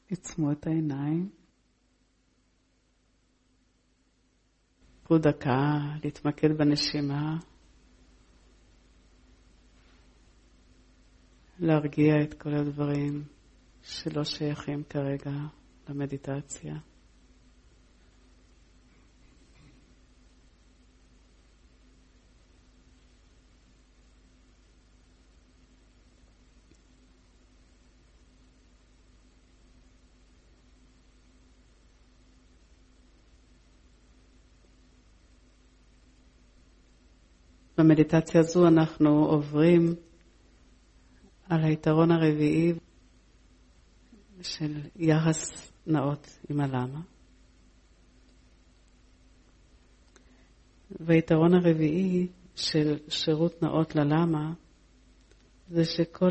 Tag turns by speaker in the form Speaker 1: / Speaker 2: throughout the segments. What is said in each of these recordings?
Speaker 1: עצמו את העיניים. קחו דקה להתמקד בנשימה. להרגיע את כל הדברים שלא שייכים כרגע למדיטציה. במדיטציה הזו אנחנו עוברים על היתרון הרביעי של יחס נאות עם הלמה. והיתרון הרביעי של שירות נאות ללמה זה שכל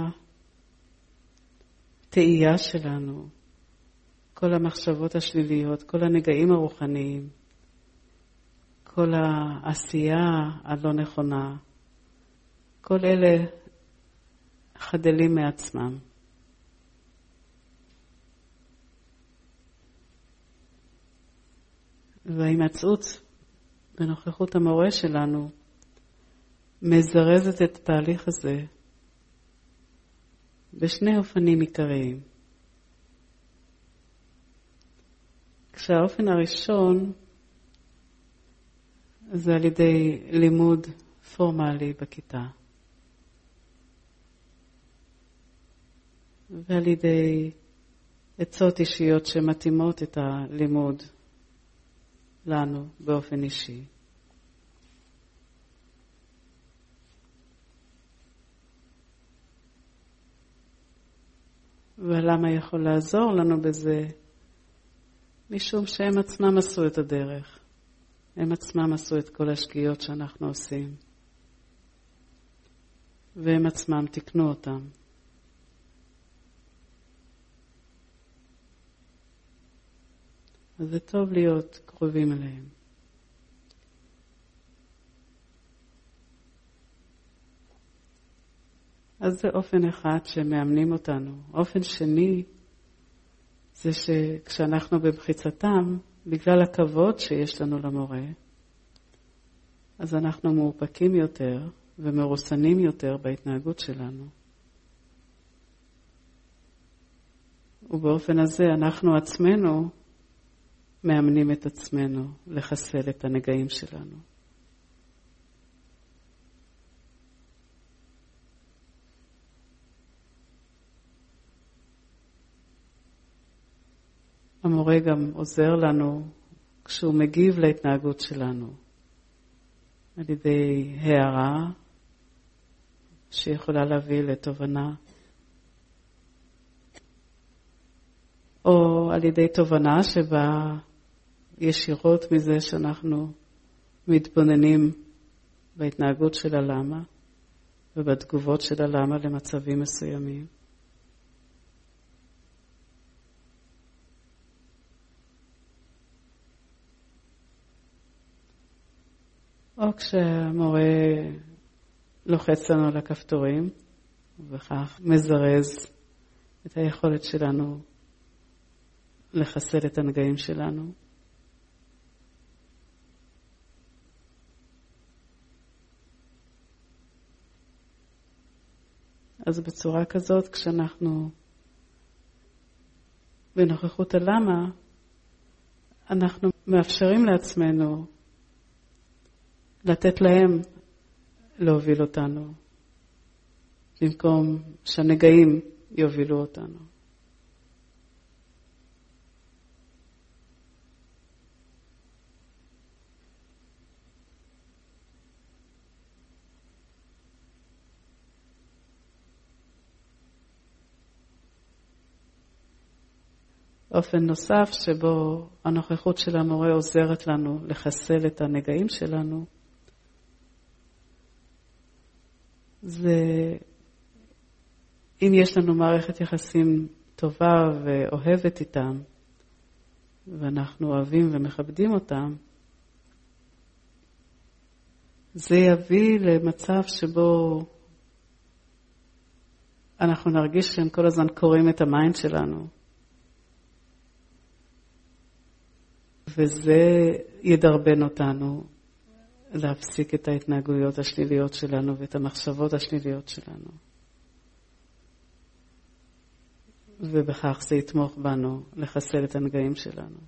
Speaker 1: התאייה שלנו, כל המחשבות השליליות, כל הנגעים הרוחניים, כל העשייה הלא נכונה, כל אלה חדלים מעצמם. וההימצאות בנוכחות המורה שלנו מזרזת את התהליך הזה בשני אופנים עיקריים. כשהאופן הראשון זה על ידי לימוד פורמלי בכיתה. ועל ידי עצות אישיות שמתאימות את הלימוד לנו באופן אישי. ולמה יכול לעזור לנו בזה? משום שהם עצמם עשו את הדרך. הם עצמם עשו את כל השגיאות שאנחנו עושים. והם עצמם תיקנו אותם. אז זה טוב להיות קרובים אליהם. אז זה אופן אחד שמאמנים אותנו. אופן שני זה שכשאנחנו במחיצתם, בגלל הכבוד שיש לנו למורה, אז אנחנו מאופקים יותר ומרוסנים יותר בהתנהגות שלנו. ובאופן הזה אנחנו עצמנו מאמנים את עצמנו לחסל את הנגעים שלנו. המורה גם עוזר לנו כשהוא מגיב להתנהגות שלנו על ידי הערה שיכולה להביא לתובנה, או על ידי תובנה שבאה ישירות מזה שאנחנו מתבוננים בהתנהגות של הלמה ובתגובות של הלמה למצבים מסוימים. או כשהמורה לוחץ לנו על הכפתורים וכך מזרז את היכולת שלנו לחסל את הנגעים שלנו. אז בצורה כזאת, כשאנחנו בנוכחות הלמה, אנחנו מאפשרים לעצמנו לתת להם להוביל אותנו, במקום שהנגעים יובילו אותנו. אופן נוסף שבו הנוכחות של המורה עוזרת לנו לחסל את הנגעים שלנו, זה אם יש לנו מערכת יחסים טובה ואוהבת איתם, ואנחנו אוהבים ומכבדים אותם, זה יביא למצב שבו אנחנו נרגיש שהם כל הזמן קוראים את המיינד שלנו, וזה ידרבן אותנו להפסיק את ההתנהגויות השליליות שלנו ואת המחשבות השליליות שלנו. ובכך זה יתמוך בנו לחסל את הנגעים שלנו.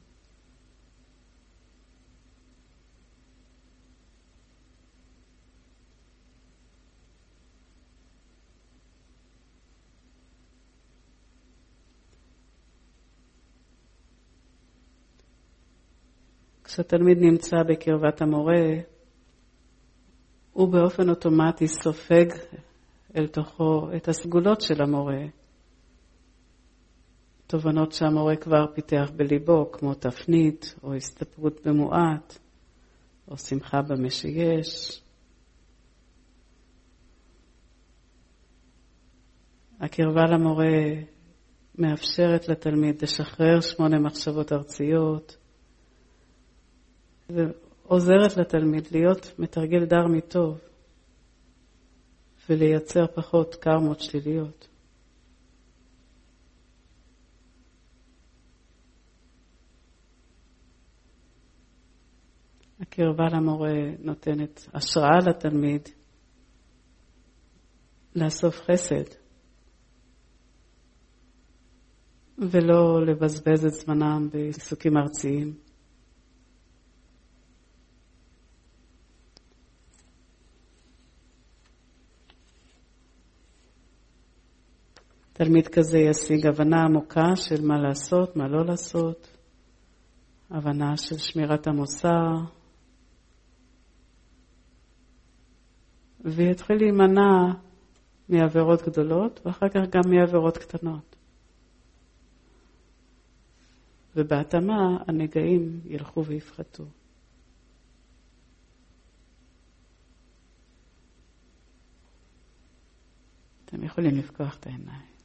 Speaker 1: כשהתלמיד נמצא בקרבת המורה, הוא באופן אוטומטי סופג אל תוכו את הסגולות של המורה. תובנות שהמורה כבר פיתח בליבו, כמו תפנית או הסתפרות במועט, או שמחה במה שיש. הקרבה למורה מאפשרת לתלמיד לשחרר 8 מחשבות ארציות, ועוזרת לתלמיד להיות מתרגל דרמי טוב, ולייצר פחות קרמות שליליות. הקרבה למורה נותנת השראה לתלמיד לאסוף חסד, ולא לבזבז את זמנם בעיסוקים ארציים. תלמיד כזה ישיג הבנה עמוקה של מה לעשות, מה לא לעשות, הבנה של שמירת המוסר, ויתחיל להימנע מעבירות גדולות, ואחר כך גם מעבירות קטנות. ובהתאמה הנגעים ילכו ויפחתו. אתם יכולים לפקוח את העיניים.